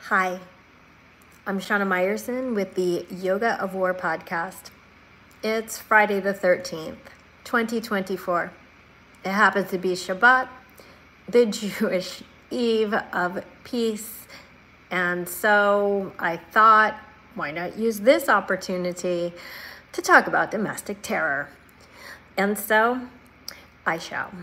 Hi, I'm Shauna Meyerson with the Yoga of War podcast. It's Friday the 13th, 2024. It happens to be Shabbat, the Jewish Eve of Peace. And so I thought, why not use this opportunity to talk about domestic terror? And so I shall.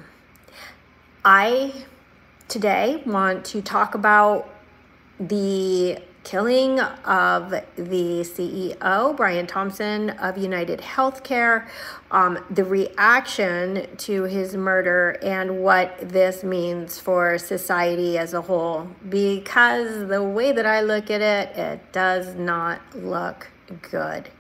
I today want to talk about the killing of the CEO, Brian Thompson of United Healthcare, the reaction to his murder, and what this means for society as a whole. Because the way that I look at it, it does not look good.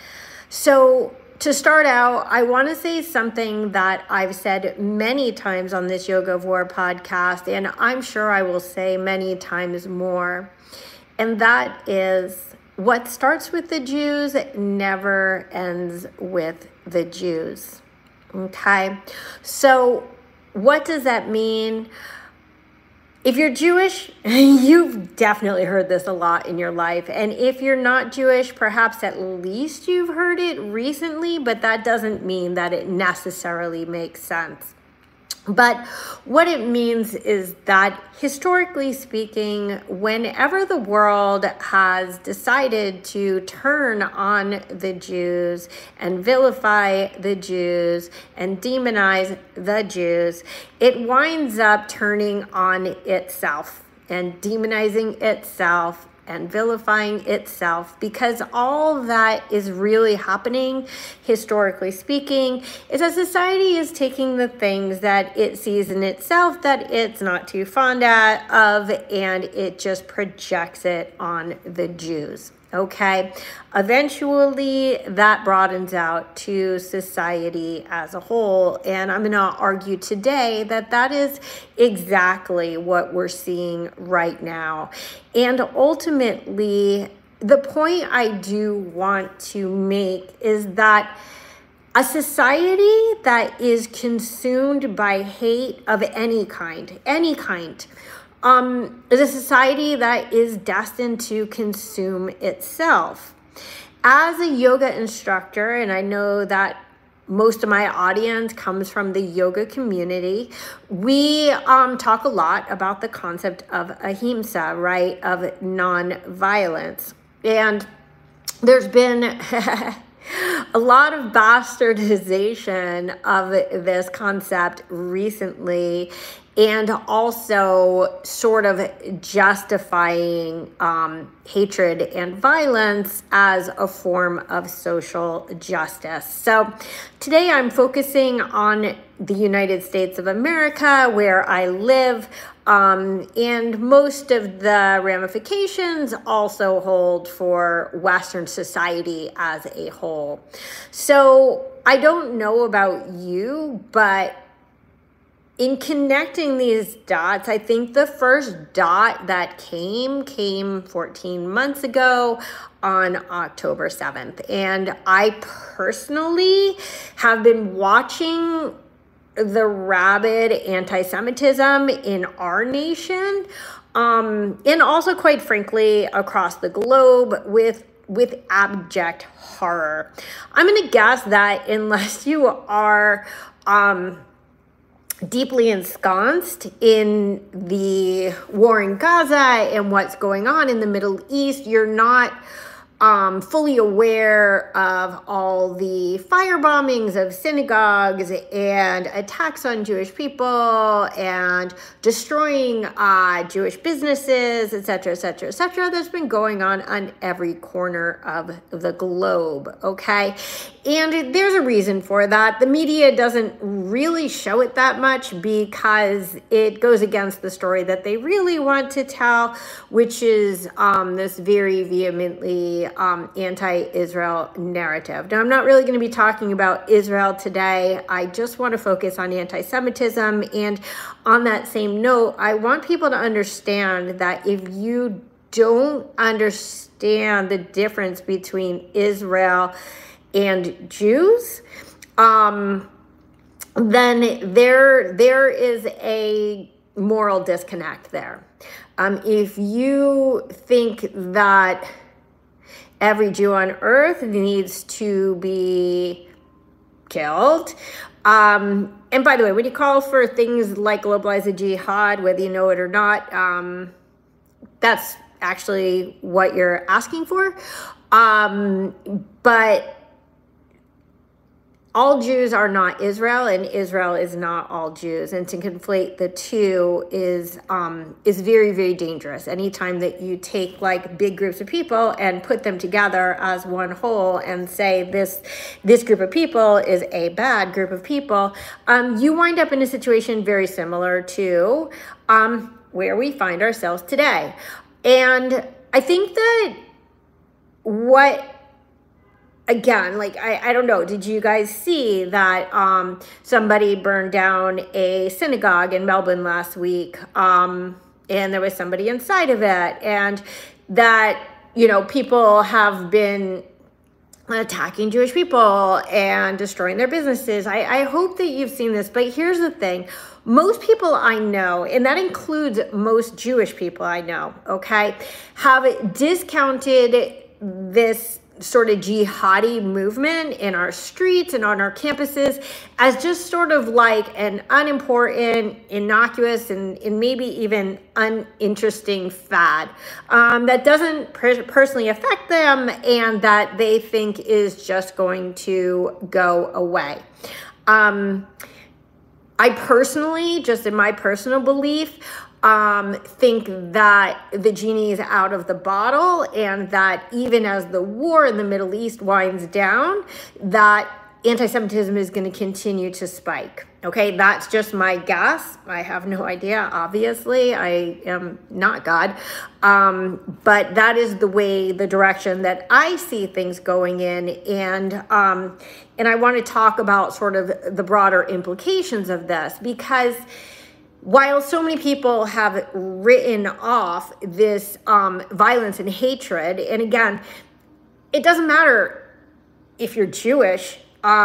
So to start out, I want to say something that I've said many times on this Yoga of War podcast, and I'm sure I will say many times more. And that is, what starts with the Jews never ends with the Jews. Okay? So what does that mean? If you're Jewish, you've definitely heard this a lot in your life. And if you're not Jewish, perhaps at least you've heard it recently, but that doesn't mean that it necessarily makes sense. But what it means is that, historically speaking, whenever the world has decided to turn on the Jews and vilify the Jews and demonize the Jews, it winds up turning on itself and demonizing itself and vilifying itself, because all that is really happening, historically speaking, is that society is taking the things that it sees in itself that it's not too fond of, and it just projects it on the Jews. Okay, eventually that broadens out to society as a whole. And I'm going to argue today that that is exactly what we're seeing right now. And ultimately, the point I do want to make is that a society that is consumed by hate of any kind, is a society that is destined to consume itself. As a yoga instructor, and I know that most of my audience comes from the yoga community, we talk a lot about the concept of ahimsa, right, of non-violence. And there's been a lot of bastardization of this concept recently, and also sort of justifying hatred and violence as a form of social justice. So today I'm focusing on the United States of America, where I live, and most of the ramifications also hold for Western society as a whole. So I don't know about you, but in connecting these dots, I think the first dot that came 14 months ago on October 7th. And I personally have been watching the rabid anti-Semitism in our nation, and also, quite frankly, across the globe with abject horror. I'm going to guess that unless you are deeply ensconced in the war in Gaza and what's going on in the Middle East, you're not fully aware of all the fire bombings of synagogues and attacks on Jewish people and destroying Jewish businesses, etc., etc., etc., that's been going on every corner of the globe, okay? And there's a reason for that. The media doesn't really show it that much because it goes against the story that they really want to tell, which is this very vehemently anti-Israel narrative. Now, I'm not really going to be talking about Israel today. I just want to focus on anti-Semitism. And on that same note, I want people to understand that if you don't understand the difference between Israel and Jews, then there is a moral disconnect there. If you think that every Jew on earth needs to be killed, and by the way, when you call for things like globalized jihad, whether you know it or not, that's actually what you're asking for. But all Jews are not Israel, and Israel is not all Jews. And to conflate the two is very, very dangerous. Anytime that you take like big groups of people and put them together as one whole and say this group of people is a bad group of people, you wind up in a situation very similar to where we find ourselves today. And I think that again, like, I don't know, did you guys see that somebody burned down a synagogue in Melbourne last week, and there was somebody inside of it, and that, people have been attacking Jewish people and destroying their businesses. I hope that you've seen this, but here's the thing. Most people I know, and that includes most Jewish people I know, okay, have discounted this sort of jihadi movement in our streets and on our campuses as just sort of like an unimportant, innocuous, and maybe even uninteresting fad that doesn't personally affect them and that they think is just going to go away. I personally, just in my personal belief, think that the genie is out of the bottle, and that even as the war in the Middle East winds down, that anti-Semitism is going to continue to spike. Okay, that's just my guess. I have no idea. Obviously, I am not God. But that is the direction that I see things going in. And I want to talk about sort of the broader implications of this, because while so many people have written off this violence and hatred, and again, it doesn't matter if you're Jewish,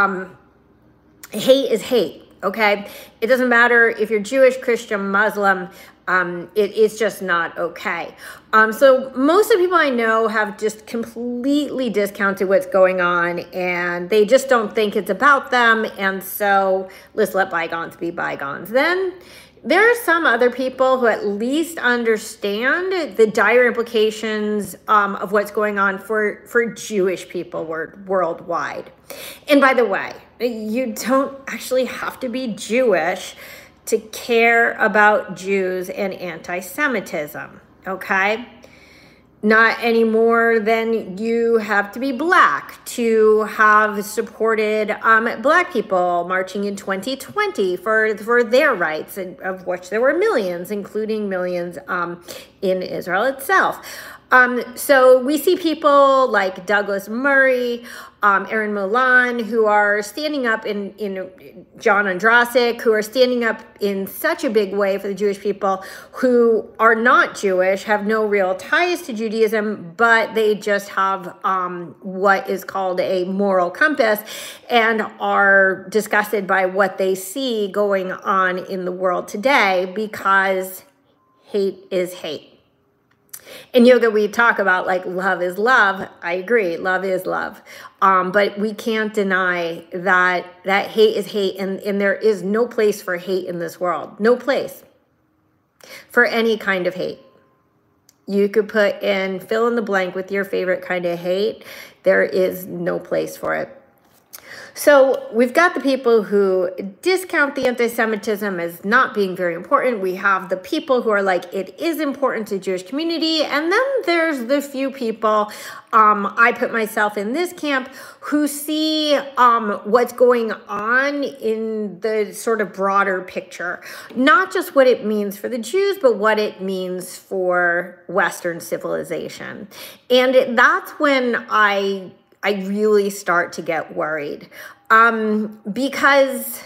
hate is hate, okay? It doesn't matter if you're Jewish, Christian, Muslim, it's just not okay. So most of the people I know have just completely discounted what's going on, and they just don't think it's about them, and so let's let bygones be bygones. Then there are some other people who at least understand the dire implications of what's going on for Jewish people worldwide. And by the way, you don't actually have to be Jewish to care about Jews and anti-Semitism, okay? Not any more than you have to be Black to have supported Black people marching in 2020 for their rights, of which there were millions, including millions in Israel itself. So we see people like Douglas Murray, Aaron Milan, who are standing up in John Ondrasik, who are standing up in such a big way for the Jewish people who are not Jewish, have no real ties to Judaism, but they just have what is called a moral compass and are disgusted by what they see going on in the world today, because hate is hate. In yoga, we talk about like love is love. I agree, love is love. But we can't deny that hate is hate, and there is no place for hate in this world. No place for any kind of hate. You could put in, fill in the blank with your favorite kind of hate. There is no place for it. So we've got the people who discount the anti-Semitism as not being very important. We have the people who are like, it is important to the Jewish community. And then there's the few people, I put myself in this camp, who see what's going on in the sort of broader picture. Not just what it means for the Jews, but what it means for Western civilization. And that's when I really start to get worried, because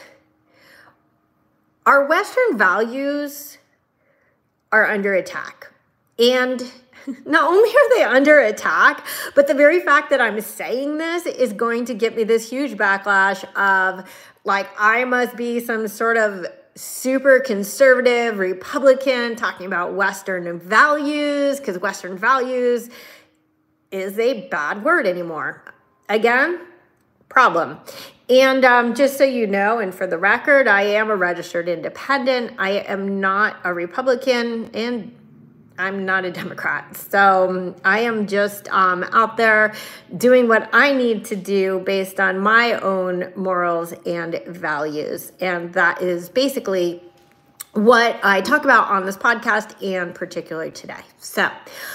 our Western values are under attack. And not only are they under attack, but the very fact that I'm saying this is going to get me this huge backlash of like, I must be some sort of super conservative Republican talking about Western values, because Western values is a bad word anymore. Again, problem. And just so you know, and for the record, I am a registered independent. I am not a Republican, and I'm not a Democrat. So I am just out there doing what I need to do based on my own morals and values. And that is basically what I talk about on this podcast, and particularly today. So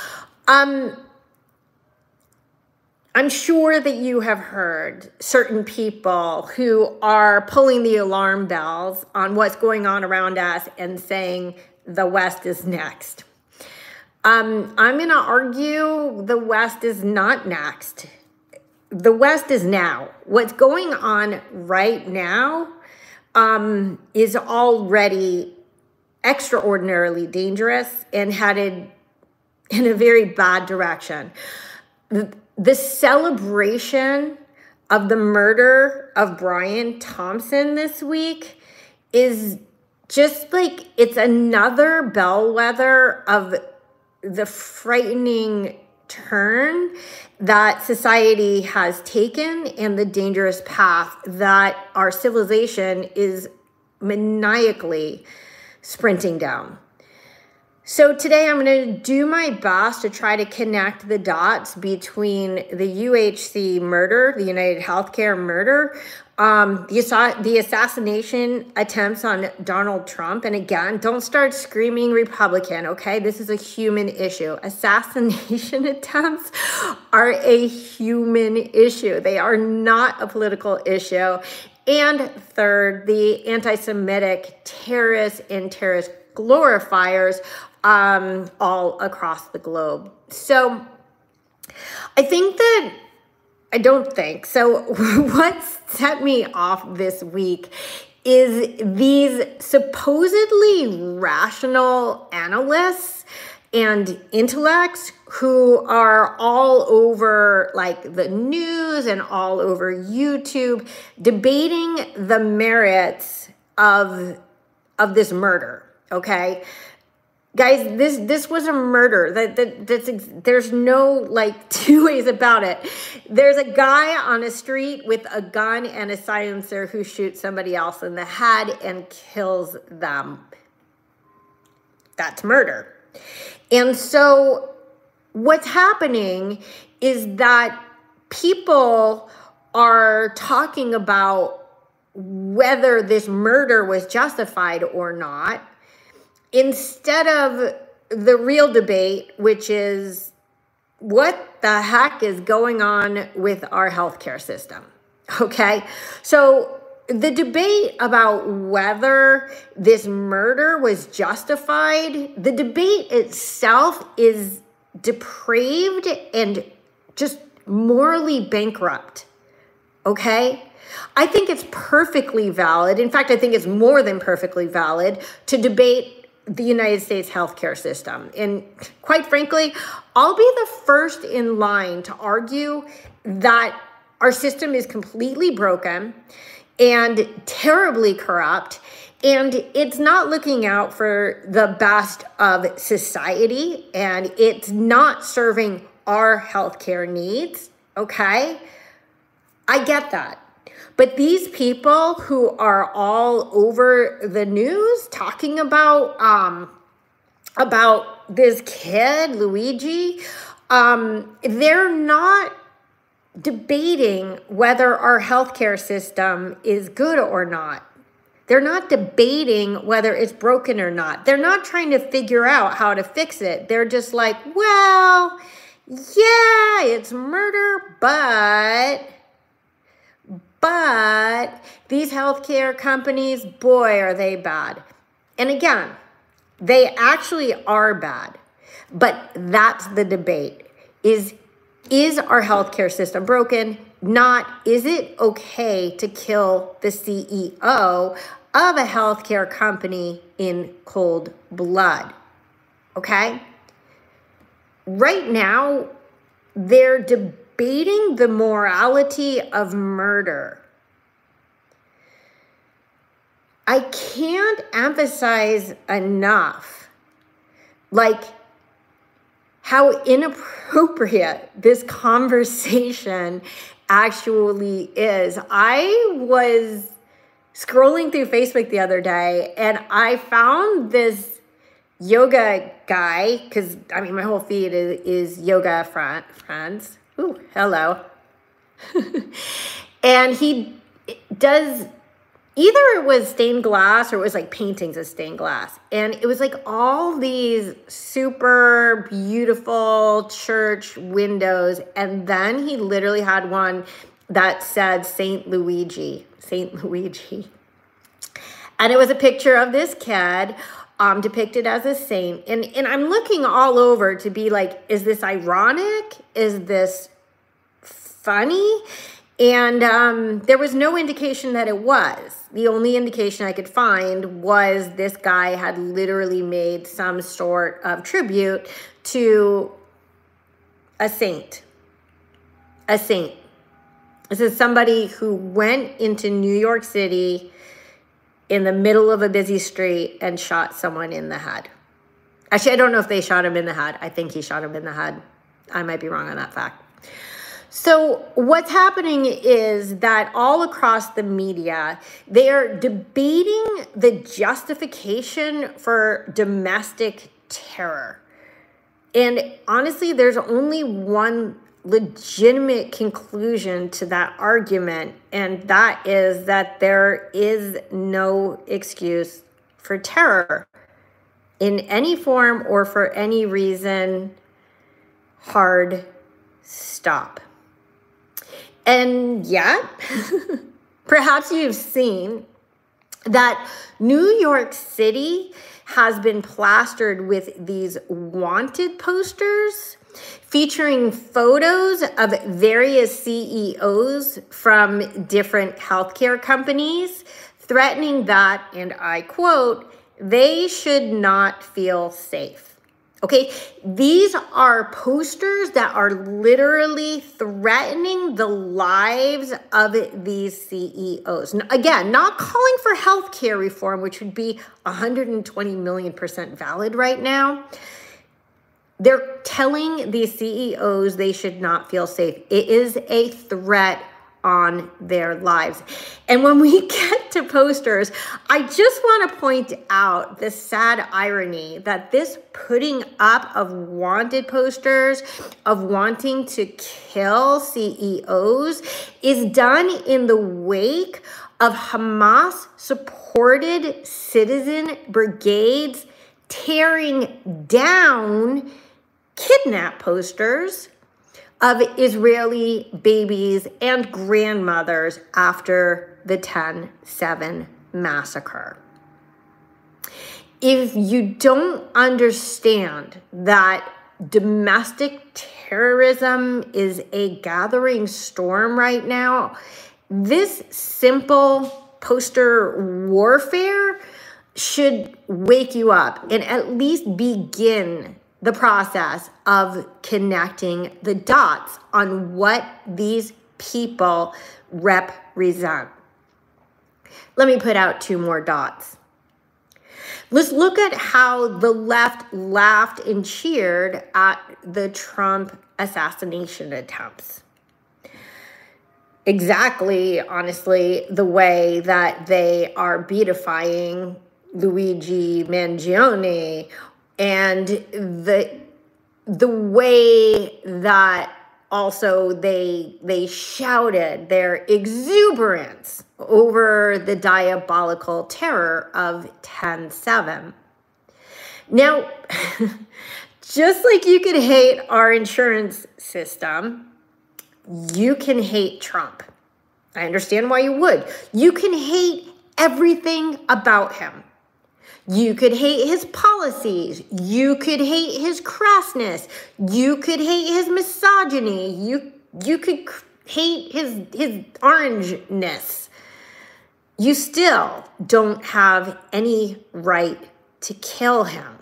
I'm sure that you have heard certain people who are pulling the alarm bells on what's going on around us and saying the West is next. I'm going to argue the West is not next. The West is now. What's going on right now is already extraordinarily dangerous and headed in a very bad direction. The celebration of the murder of Brian Thompson this week is just like, it's another bellwether of the frightening turn that society has taken and the dangerous path that our civilization is maniacally sprinting down. So today I'm going to do my best to try to connect the dots between the UHC murder, the United Healthcare murder, the assassination attempts on Donald Trump. And again, don't start screaming Republican, okay? This is a human issue. Assassination attempts are a human issue. They are not a political issue. And third, the anti-Semitic terrorists and terrorist glorifiers all across the globe. So what set me off this week is these supposedly rational analysts and intellects who are all over like the news and all over YouTube debating the merits of this murder. Okay, guys, this was a murder. There's no like two ways about it. There's a guy on a street with a gun and a silencer who shoots somebody else in the head and kills them. That's murder. And so what's happening is that people are talking about whether this murder was justified or not, instead of the real debate, which is what the heck is going on with our healthcare system. Okay, so the debate about whether this murder was justified, the debate itself is depraved and just morally bankrupt. Okay, I think it's perfectly valid. In fact, I think it's more than perfectly valid to debate the United States healthcare system. And quite frankly, I'll be the first in line to argue that our system is completely broken and terribly corrupt, and it's not looking out for the best of society, and it's not serving our healthcare needs. Okay? I get that. But these people who are all over the news talking about this kid, Luigi, they're not debating whether our healthcare system is good or not. They're not debating whether it's broken or not. They're not trying to figure out how to fix it. They're just like, well, yeah, it's murder, but these healthcare companies, boy, are they bad. And again, they actually are bad. But that's the debate. Is our healthcare system broken? Not, is it okay to kill the CEO of a healthcare company in cold blood? Okay? Right now, they're debating the morality of murder. I can't emphasize enough, like, how inappropriate this conversation actually is. I was scrolling through Facebook the other day and I found this yoga guy, because I mean, my whole feed is yoga friends. Ooh, hello. And he does, either it was stained glass or it was like paintings of stained glass. And it was like all these super beautiful church windows. And then he literally had one that said Saint Luigi. And it was a picture of this kid depicted as a saint. And I'm looking all over to be like, is this ironic? Is this funny? And there was no indication that it was. The only indication I could find was this guy had literally made some sort of tribute to a saint. A saint. This is somebody who went into New York City in the middle of a busy street and shot someone in the head. Actually, I don't know if they shot him in the head. I think he shot him in the head. I might be wrong on that fact. So what's happening is that all across the media, they are debating the justification for domestic terror. And honestly, there's only one legitimate conclusion to that argument, and that is that there is no excuse for terror in any form or for any reason. Hard stop. And yet, perhaps you've seen that New York City has been plastered with these wanted posters featuring photos of various CEOs from different healthcare companies, threatening that, and I quote, they should not feel safe. Okay, these are posters that are literally threatening the lives of these CEOs. Again, not calling for healthcare reform, which would be 120 million% valid right now. They're telling these CEOs they should not feel safe. It is a threat on their lives. And when we get to posters, I just want to point out the sad irony that this putting up of wanted posters, of wanting to kill CEOs, is done in the wake of Hamas-supported citizen brigades tearing down kidnap posters of Israeli babies and grandmothers after the 10/7 massacre. If you don't understand that domestic terrorism is a gathering storm right now, this simple poster warfare should wake you up and at least begin the process of connecting the dots on what these people represent. Let me put out two more dots. Let's look at how the left laughed and cheered at the Trump assassination attempts. Exactly, honestly, the way that they are beatifying Luigi Mangione, and the way that also they shouted their exuberance over the diabolical terror of 10/7. Now, just like you could hate our insurance system, you can hate Trump. I understand why you would. You can hate everything about him. You could hate his policies. You could hate his crassness. You could hate his misogyny. You could hate his orangeness. You still don't have any right to kill him.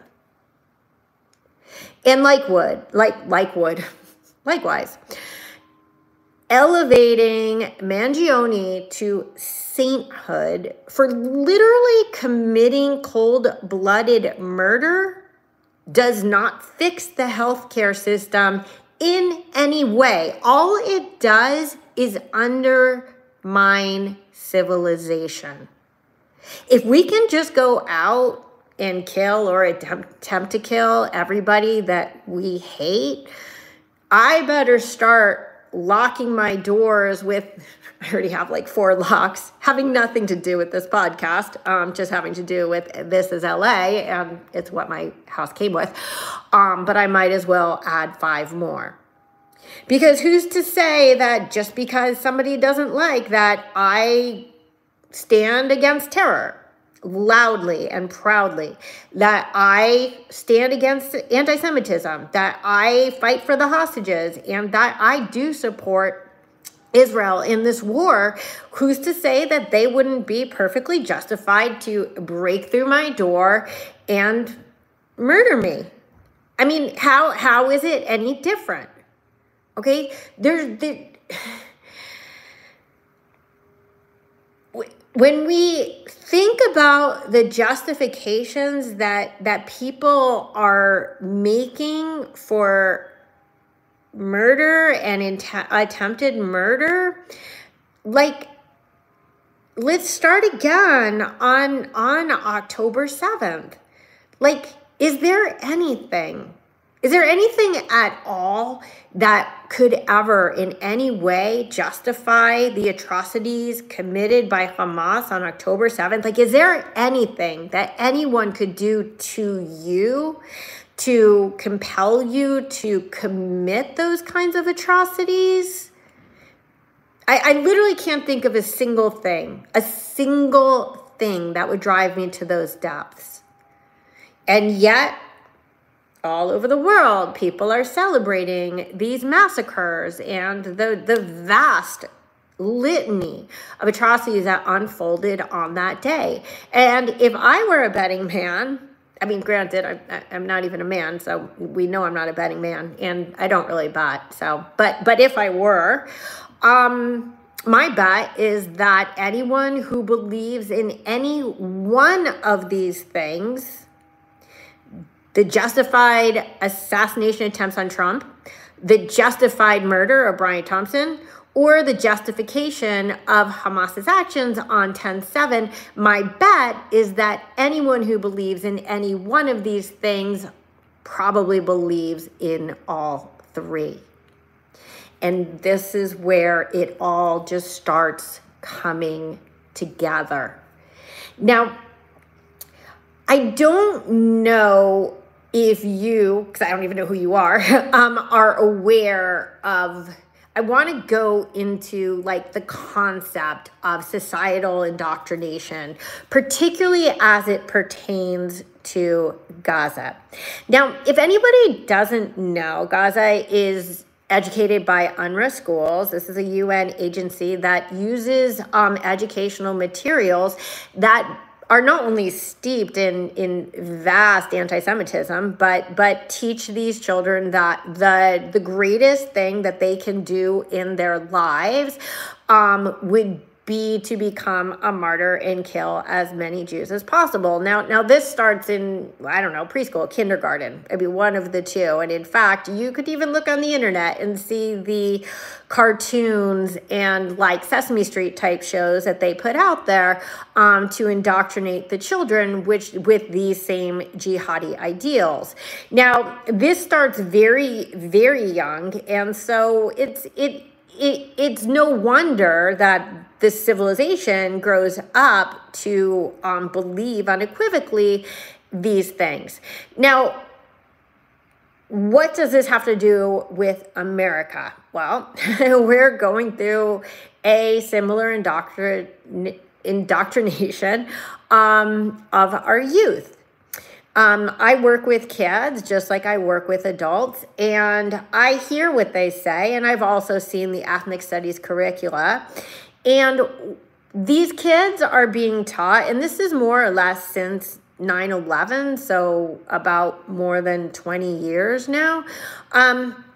And likewise, elevating Mangione to sainthood for literally committing cold-blooded murder does not fix the healthcare system in any way. All it does is undermine civilization. If we can just go out and kill or attempt to kill everybody that we hate, I better start locking my doors with, I already have like 4 locks, having nothing to do with this podcast, just having to do with this is LA, and it's what my house came with. But I might as well add 5 more. Because who's to say that just because somebody doesn't like that, I stand against terror loudly and proudly, that I stand against anti-Semitism, that I fight for the hostages, and that I do support Israel in this war. Who's to say that they wouldn't be perfectly justified to break through my door and murder me? I mean, how is it any different? Okay, when we think about the justifications that people are making for murder and attempted murder, like, let's start again on October 7th. Like, is there anything at all that could ever in any way justify the atrocities committed by Hamas on October 7th? Like, is there anything that anyone could do to you to compel you to commit those kinds of atrocities? I literally can't think of a single thing that would drive me to those depths. And yet, all over the world, people are celebrating these massacres and the vast litany of atrocities that unfolded on that day. And if I were a betting man, I mean, granted, I'm not even a man, so we know I'm not a betting man, and I don't really bet. So, but if I were, my bet is that anyone who believes in any one of these things, the justified assassination attempts on Trump, the justified murder of Brian Thompson, or the justification of Hamas's actions on 10/7, my bet is that anyone who believes in any one of these things probably believes in all 3. And this is where it all just starts coming together. Now, I don't know if you, because I don't even know who you are aware of, I want to go into like the concept of societal indoctrination, particularly as it pertains to Gaza. Now, if anybody doesn't know, Gaza is educated by UNRWA schools. This is a UN agency that uses educational materials that are not only steeped in vast anti-Semitism, but teach these children that the greatest thing that they can do in their lives would be to become a martyr and kill as many Jews as possible. Now this starts in, I don't know, preschool, kindergarten. It'd be one of the two. And in fact, you could even look on the internet and see the cartoons and like Sesame Street type shows that they put out there to indoctrinate the children with these same jihadi ideals. Now, this starts very, very young. And so it's no wonder that this civilization grows up to believe unequivocally these things. Now, what does this have to do with America? Well, we're going through a similar indoctrination of our youth. I work with kids just like I work with adults, and I hear what they say, and I've also seen the ethnic studies curricula. And these kids are being taught, and this is more or less since 9/11, so about more than 20 years now.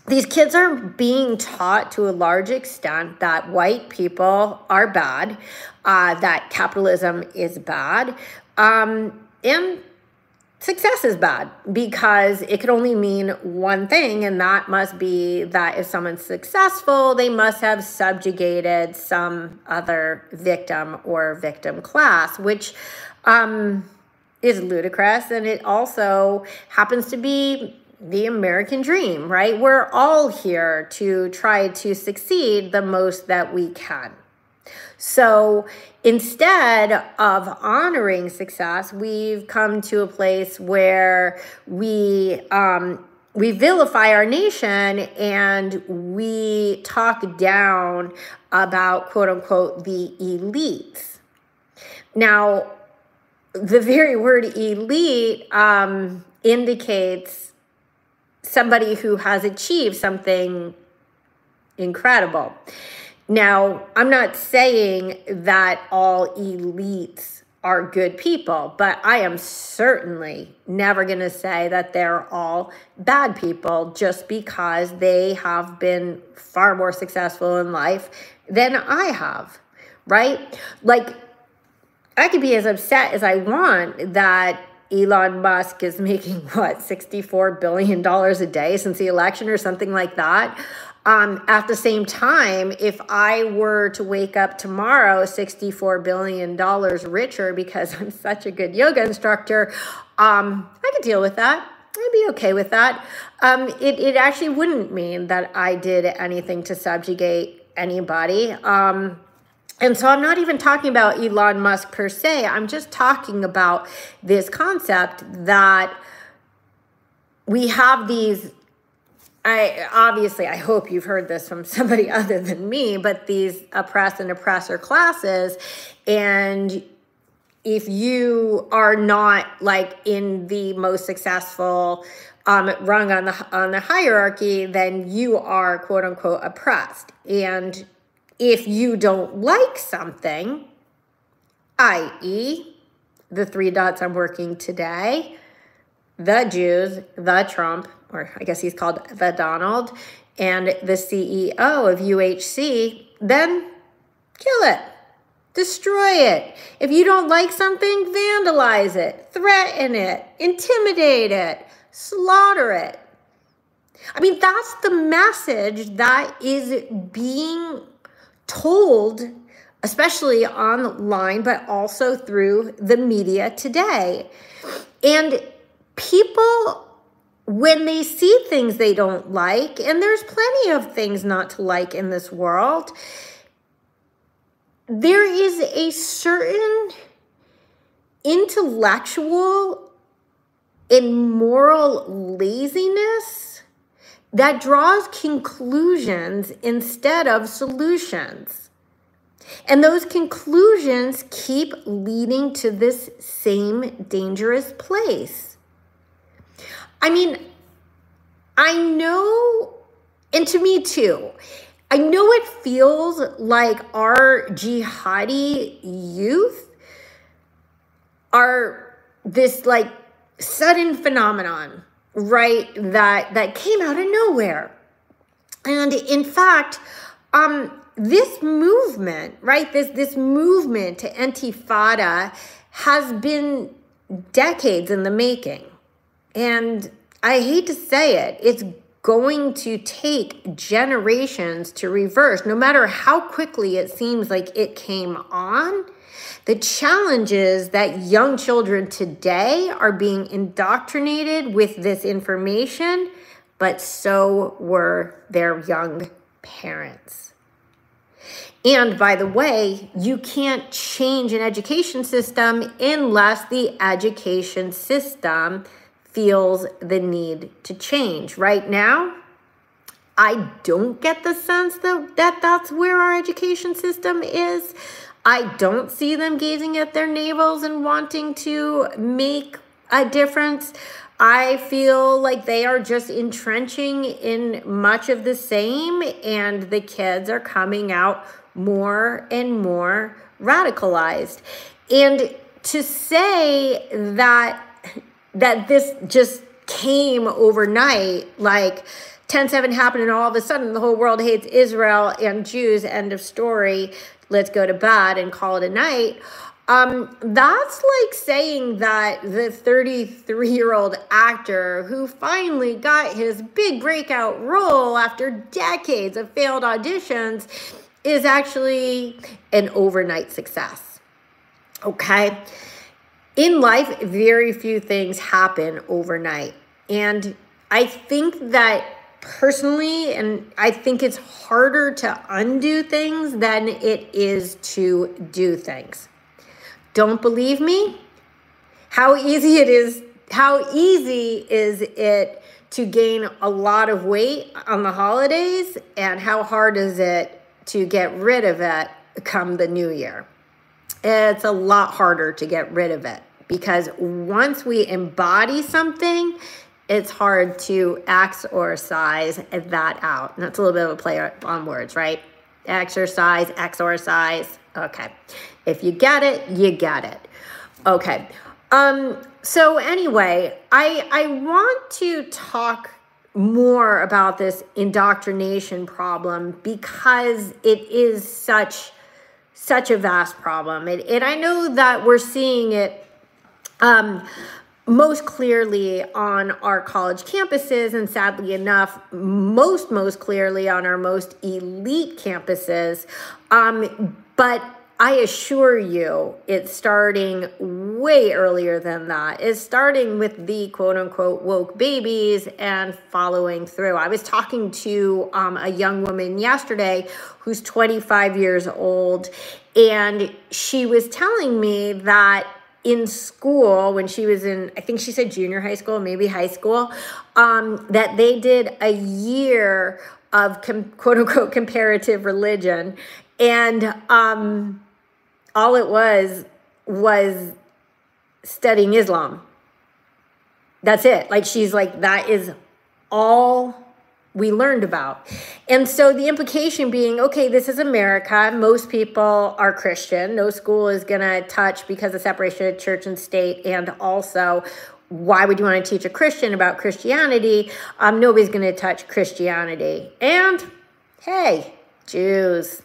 these kids are being taught to a large extent that white people are bad, that capitalism is bad, and success is bad, because it could only mean one thing, and that must be that if someone's successful, they must have subjugated some other victim or victim class, which is ludicrous. And it also happens to be the American dream, right? We're all here to try to succeed the most that we can. So instead of honoring success, we've come to a place where we vilify our nation, and we talk down about, quote unquote, the elites. Now, the very word elite indicates somebody who has achieved something incredible. Now, I'm not saying that all elites are good people, but I am certainly never going to say that they're all bad people just because they have been far more successful in life than I have, right? Like, I could be as upset as I want that Elon Musk is making, $64 billion a day since the election or something like that. At the same time, if I were to wake up tomorrow $64 billion richer because I'm such a good yoga instructor, I could deal with that. I'd be okay with that. It actually wouldn't mean that I did anything to subjugate anybody. And so I'm not even talking about Elon Musk per se. I'm just talking about this concept that we have these, I hope you've heard this from somebody other than me, but these oppressed and oppressor classes. And if you are not like in the most successful rung on the hierarchy, then you are, quote unquote, oppressed. And if you don't like something, i.e., the 3 dots I'm working today, the Jews, the Trump, or I guess he's called the Donald, and the CEO of UHC, then kill it, destroy it. If you don't like something, vandalize it, threaten it, intimidate it, slaughter it. I mean, that's the message that is being told, especially online, but also through the media today. And people, when they see things they don't like, and there's plenty of things not to like in this world, there is a certain intellectual and moral laziness that draws conclusions instead of solutions. And those conclusions keep leading to this same dangerous place. I mean, I know, and to me too, I know it feels like our jihadi youth are this like sudden phenomenon, right, that came out of nowhere. And in fact, this movement, right, this movement to Intifada has been decades in the making. And I hate to say it, it's going to take generations to reverse, no matter how quickly it seems like it came on. The challenge is that young children today are being indoctrinated with this information, but so were their young parents. And by the way, you can't change an education system unless the education system feels the need to change. Right now, I don't get the sense that that's where our education system is. I don't see them gazing at their navels and wanting to make a difference. I feel like they are just entrenching in much of the same, and the kids are coming out more and more radicalized. And to say that this just came overnight, like 10/7 happened and all of a sudden the whole world hates Israel and Jews, end of story, let's go to bed and call it a night. That's like saying that the 33-year-old actor who finally got his big breakout role after decades of failed auditions is actually an overnight success. Okay? In life, very few things happen overnight. And I think that personally, and I think it's harder to undo things than it is to do things. Don't believe me? How easy is it to gain a lot of weight on the holidays, and how hard is it to get rid of it come the new year? It's a lot harder to get rid of it, because once we embody something, it's hard to exorcise that out. And that's a little bit of a play on words, right? Exercise, exorcise. Okay. If you get it, you get it. Okay. So anyway, I want to talk more about this indoctrination problem because it is such a vast problem. And I know that we're seeing it most clearly on our college campuses, and sadly enough, most clearly on our most elite campuses. But I assure you, it's starting way earlier than that. It's starting with the quote-unquote woke babies and following through. I was talking to a young woman yesterday who's 25 years old, and she was telling me that in school, when she was in, I think she said junior high school, maybe high school, that they did a year of quote-unquote comparative religion, and all it was studying Islam. That's it. Like, she's like, that is all we learned about. And so the implication being, okay, this is America. Most people are Christian. No school is going to touch because of separation of church and state. And also, why would you want to teach a Christian about Christianity? Nobody's going to touch Christianity. And hey, Jews.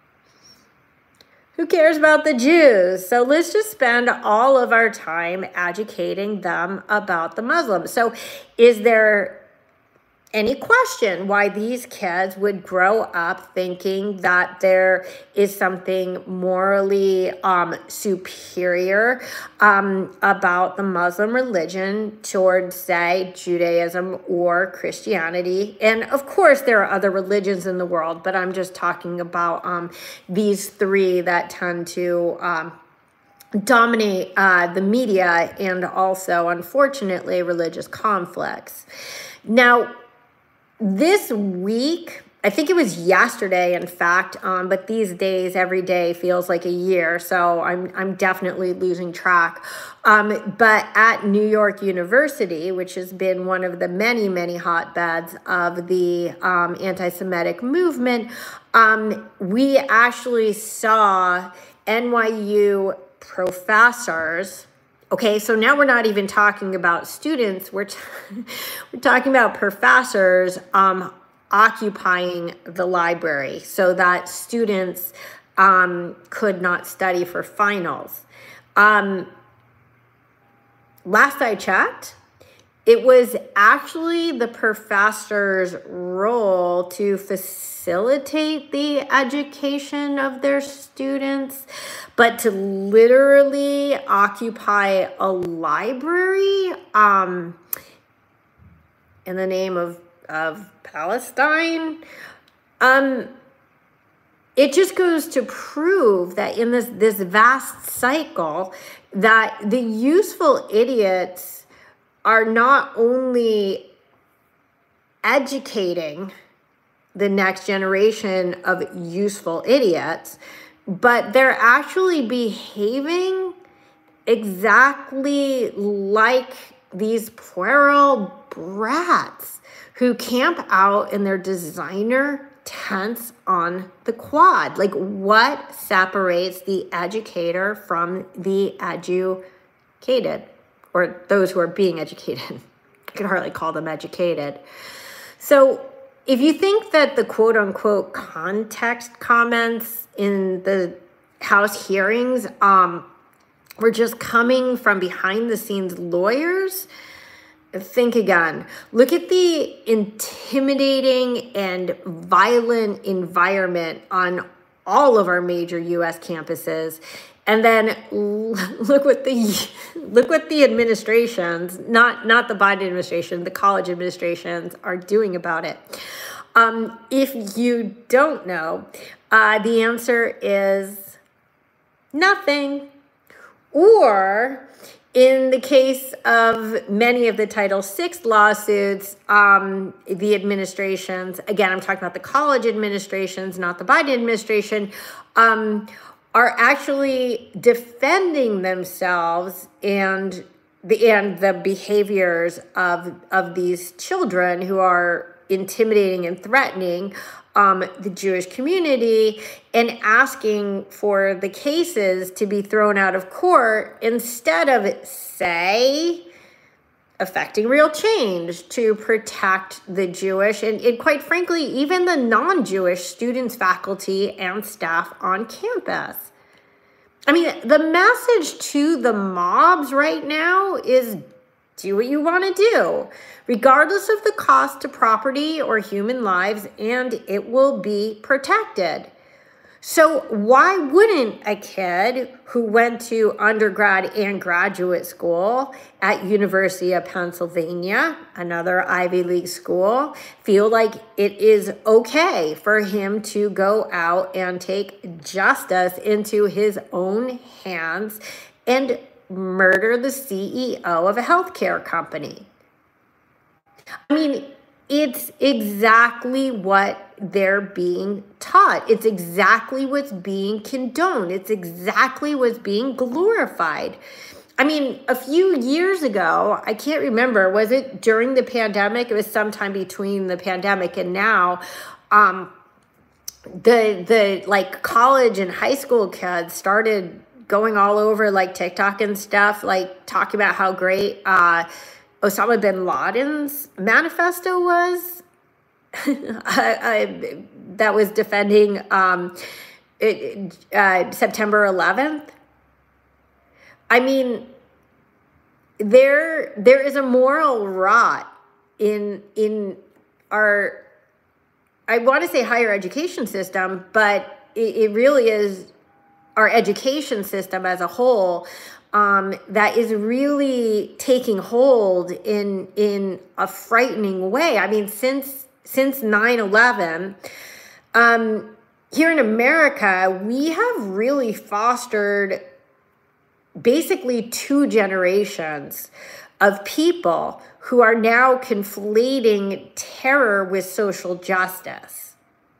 Who cares about the Jews? So let's just spend all of our time educating them about the Muslims. So is there any question why these kids would grow up thinking that there is something morally superior about the Muslim religion towards, say, Judaism or Christianity? And of course, there are other religions in the world, but I'm just talking about these three that tend to dominate the media and also, unfortunately, religious conflicts. Now, this week, I think it was yesterday, in fact, but these days, every day feels like a year, so I'm definitely losing track. But at New York University, which has been one of the many hotbeds of the anti-Semitic movement, we actually saw NYU professors. Okay, so now we're not even talking about students. We're talking about professors occupying the library so that students could not study for finals. Last I checked, it was actually the professor's role to facilitate the education of their students, but to literally occupy a library in the name of Palestine, it just goes to prove that in this vast cycle that the useful idiots are not only educating the next generation of useful idiots, but they're actually behaving exactly like these puerile brats who camp out in their designer tents on the quad. Like, what separates the educator from the educated, or those who are being educated? I could hardly call them educated. So if you think that the quote unquote context comments in the House hearings were just coming from behind the scenes lawyers, think again. Look at the intimidating and violent environment on all of our major U.S. campuses, and then look what the administrations, not the Biden administration, the college administrations are doing about it. If you don't know, the answer is nothing. Or in the case of many of the Title VI lawsuits, the administrations, again, I'm talking about the college administrations, not the Biden administration, are actually defending themselves and the behaviors of these children who are intimidating and threatening the Jewish community, and asking for the cases to be thrown out of court instead of, say, affecting real change to protect the Jewish and quite frankly, even the non-Jewish students, faculty, and staff on campus. I mean, the message to the mobs right now is do what you want to do, regardless of the cost to property or human lives, and it will be protected. So why wouldn't a kid who went to undergrad and graduate school at University of Pennsylvania, another Ivy League school, feel like it is okay for him to go out and take justice into his own hands and murder the CEO of a healthcare company? I mean, it's exactly what they're being taught. It's exactly what's being condoned. It's exactly what's being glorified. I mean, a few years ago, I can't remember, was it during the pandemic? It was sometime between the pandemic and now. The like college and high school kids started going all over like TikTok and stuff, like talking about how great Osama bin Laden's manifesto was. That was defending September 11th. I mean, there is a moral rot in our, I want to say higher education system, but it really is our education system as a whole, that is really taking hold in a frightening way. I mean, since 9/11, here in America, we have really fostered basically two generations of people who are now conflating terror with social justice.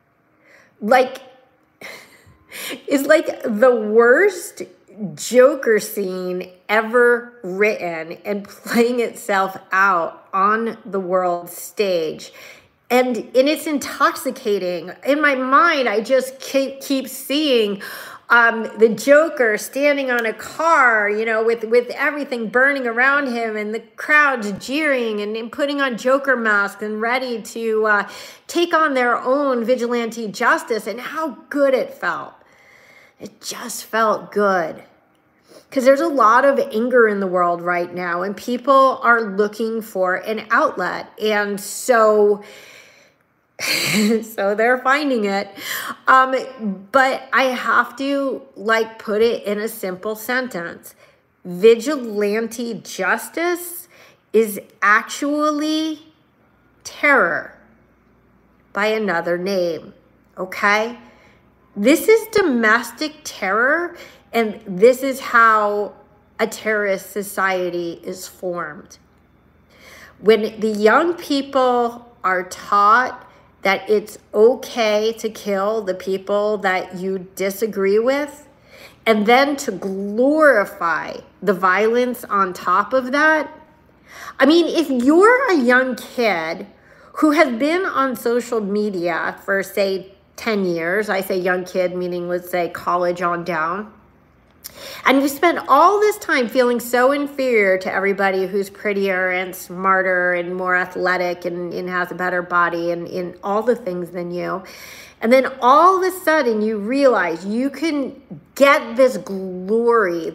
It's like the worst Joker scene ever written and playing itself out on the world stage. And it's intoxicating. In my mind, I just keep seeing the Joker standing on a car, you know, with everything burning around him and the crowds jeering and putting on Joker masks and ready to take on their own vigilante justice, and how good it felt. It just felt good. Because there's a lot of anger in the world right now, and people are looking for an outlet. And so they're finding it. But I have to put it in a simple sentence. Vigilante justice is actually terror by another name. Okay? This is domestic terror, and this is how a terrorist society is formed. When the young people are taught that it's okay to kill the people that you disagree with, and then to glorify the violence on top of that. I mean, if you're a young kid who has been on social media for, say, 10 years, I say young kid, meaning let's say college on down, And you spend all this time feeling so inferior to everybody who's prettier and smarter and more athletic and has a better body and in all the things than you. And then all of a sudden you realize you can get this glory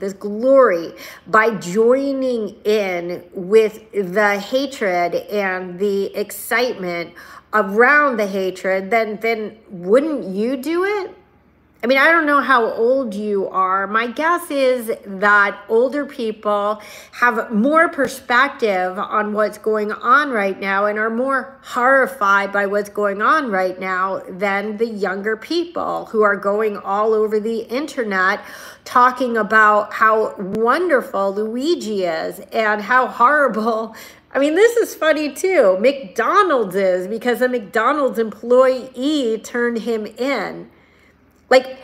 by joining in with the hatred and the excitement around the hatred, then wouldn't you do it? I mean, I don't know how old you are. My guess is that older people have more perspective on what's going on right now and are more horrified by what's going on right now than the younger people who are going all over the internet talking about how wonderful Luigi is and how horrible. I mean, this is funny too. McDonald's is, because a McDonald's employee turned him in. Like,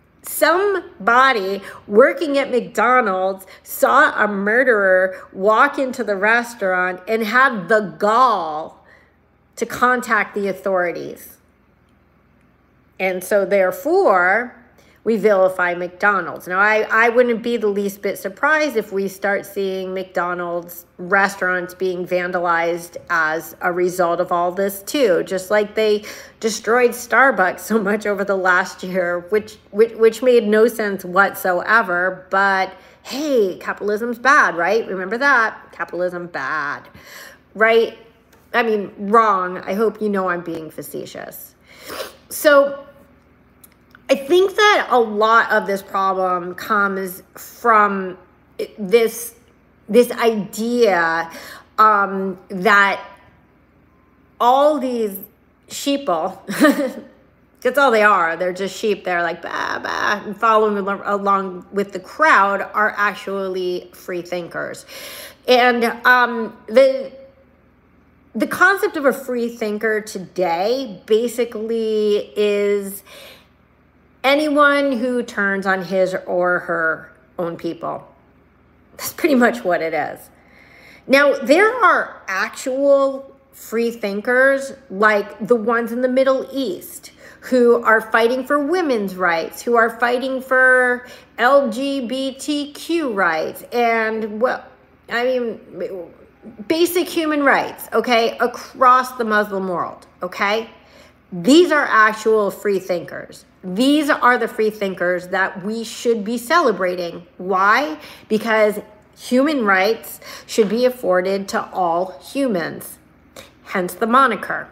somebody working at McDonald's saw a murderer walk into the restaurant and had the gall to contact the authorities. And so therefore, we vilify McDonald's. Now, I wouldn't be the least bit surprised if we start seeing McDonald's restaurants being vandalized as a result of all this too, just like they destroyed Starbucks so much over the last year, which made no sense whatsoever. But hey, capitalism's bad, right? Remember that. Capitalism bad, right? I mean, wrong. I hope you know I'm being facetious. So I think that a lot of this problem comes from this idea that all these sheeple, that's all they are. They're just sheep. They're like, bah, bah, and following along with the crowd are actually free thinkers. And the concept of a free thinker today basically is anyone who turns on his or her own people. That's pretty much what it is. Now, there are actual free thinkers like the ones in the Middle East who are fighting for women's rights, who are fighting for LGBTQ rights, and, well, I mean, basic human rights, okay, across the Muslim world, okay? These are actual free thinkers. These are the free thinkers that we should be celebrating. Why? Because human rights should be afforded to all humans, hence the moniker.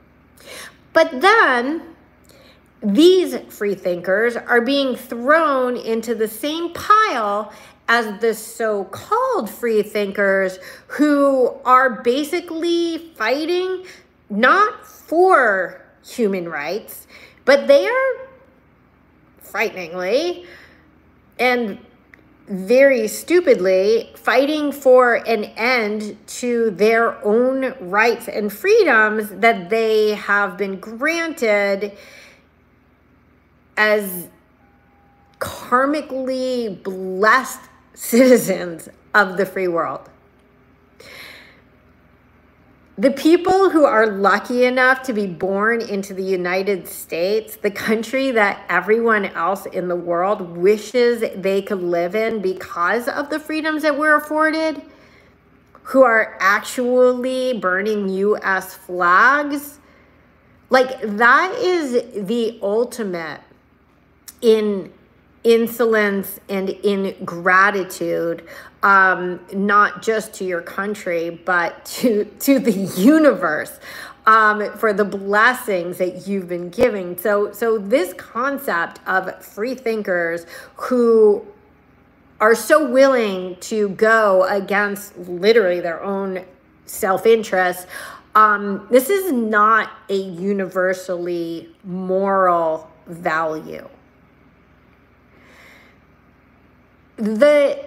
But then these free thinkers are being thrown into the same pile as the so-called free thinkers who are basically fighting not for human rights, but they are frighteningly and very stupidly fighting for an end to their own rights and freedoms that they have been granted as karmically blessed citizens of the free world. The people who are lucky enough to be born into the United States, the country that everyone else in the world wishes they could live in because of the freedoms that we're afforded, who are actually burning U.S. flags, like, that is the ultimate in insolence and ingratitude, not just to your country, but to the universe, for the blessings that you've been giving. So this concept of free thinkers who are so willing to go against literally their own self-interest, this is not a universally moral value. The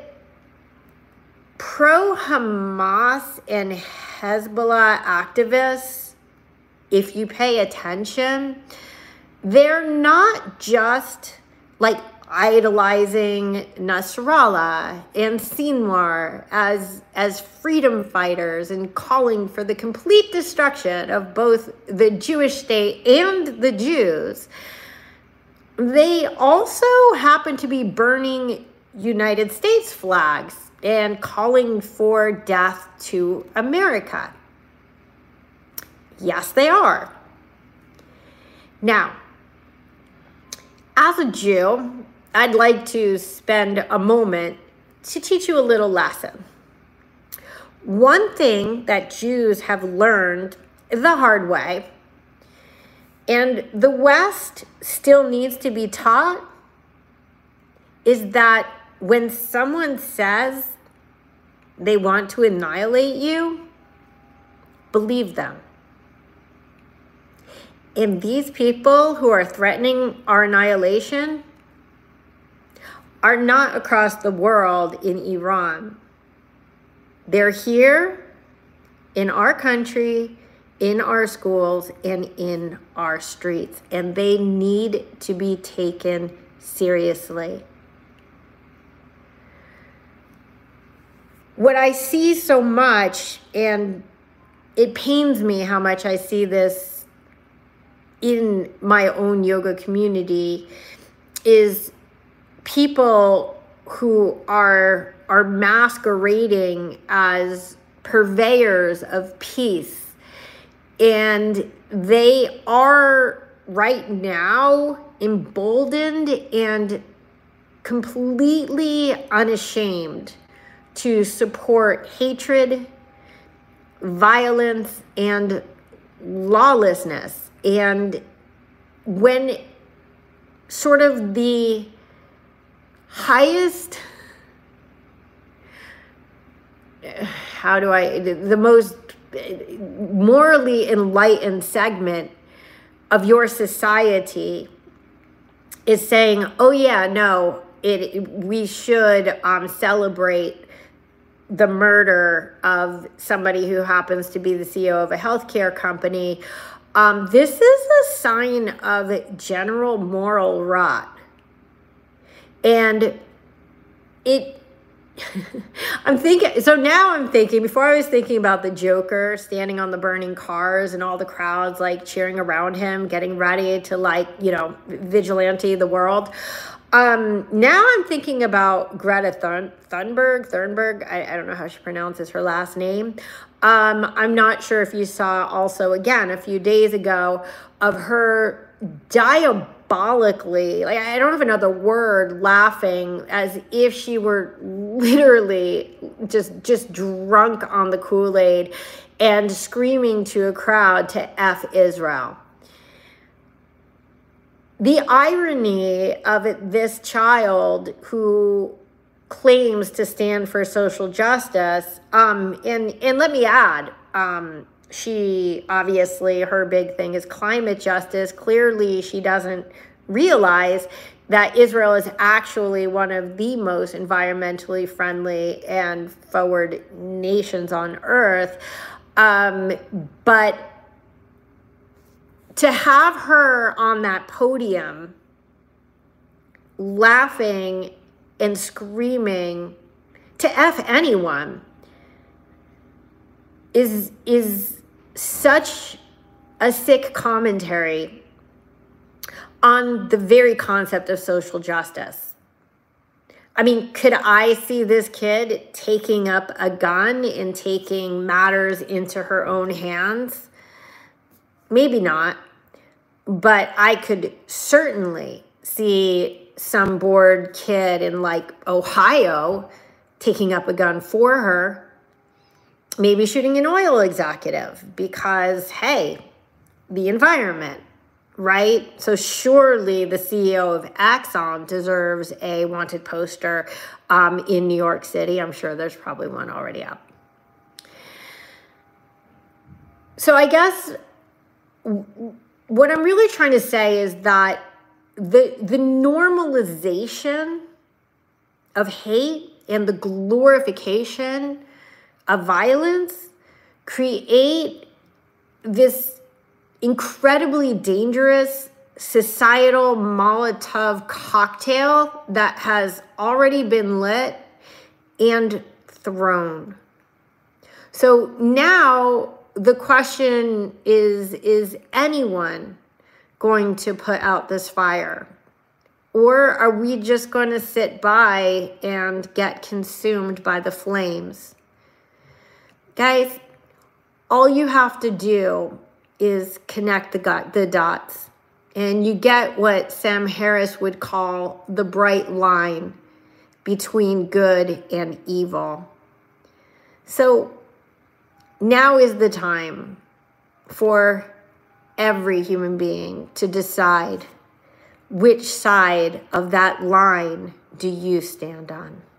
pro-Hamas and Hezbollah activists, if you pay attention, they're not just like idolizing Nasrallah and Sinwar as freedom fighters and calling for the complete destruction of both the Jewish state and the Jews. They also happen to be burning United States flags and calling for death to America. Yes, they are. Now, as a Jew, I'd like to spend a moment to teach you a little lesson. One thing that Jews have learned the hard way, and the West still needs to be taught, is that when someone says they want to annihilate you, believe them. And these people who are threatening our annihilation are not across the world in Iran. They're here in our country, in our schools, and in our streets. And they need to be taken seriously. What I see so much, and it pains me how much I see this in my own yoga community, is people who are masquerading as purveyors of peace. And they are right now emboldened and completely unashamed to support hatred, violence, and lawlessness. And when sort of the highest, the most morally enlightened segment of your society is saying, oh yeah, no, we should celebrate the murder of somebody who happens to be the CEO of a healthcare company. This is a sign of general moral rot. And I'm thinking, before I was thinking about the Joker standing on the burning cars and all the crowds like cheering around him, getting ready to vigilante the world. Now I'm thinking about Greta Thunberg. I don't know how she pronounces her last name. I'm not sure if you saw also, again, a few days ago, of her diabolically, I don't have another word, laughing as if she were literally just drunk on the Kool-Aid and screaming to a crowd to F Israel. The irony of this child who claims to stand for social justice, and let me add, she obviously, her big thing is climate justice. Clearly, she doesn't realize that Israel is actually one of the most environmentally friendly and forward nations on earth. But to have her on that podium laughing and screaming to F anyone is such a sick commentary on the very concept of social justice. I mean, could I see this kid taking up a gun and taking matters into her own hands? Maybe not. But I could certainly see some bored kid in Ohio taking up a gun for her, maybe shooting an oil executive because, hey, the environment, right? So surely the CEO of Exxon deserves a wanted poster in New York City. I'm sure there's probably one already up. So I guess what I'm really trying to say is that the normalization of hate and the glorification of violence create this incredibly dangerous societal Molotov cocktail that has already been lit and thrown. So now the question is anyone going to put out this fire? Or are we just going to sit by and get consumed by the flames? Guys, all you have to do is connect the dots. And you get what Sam Harris would call the bright line between good and evil. So now is the time for every human being to decide which side of that line do you stand on.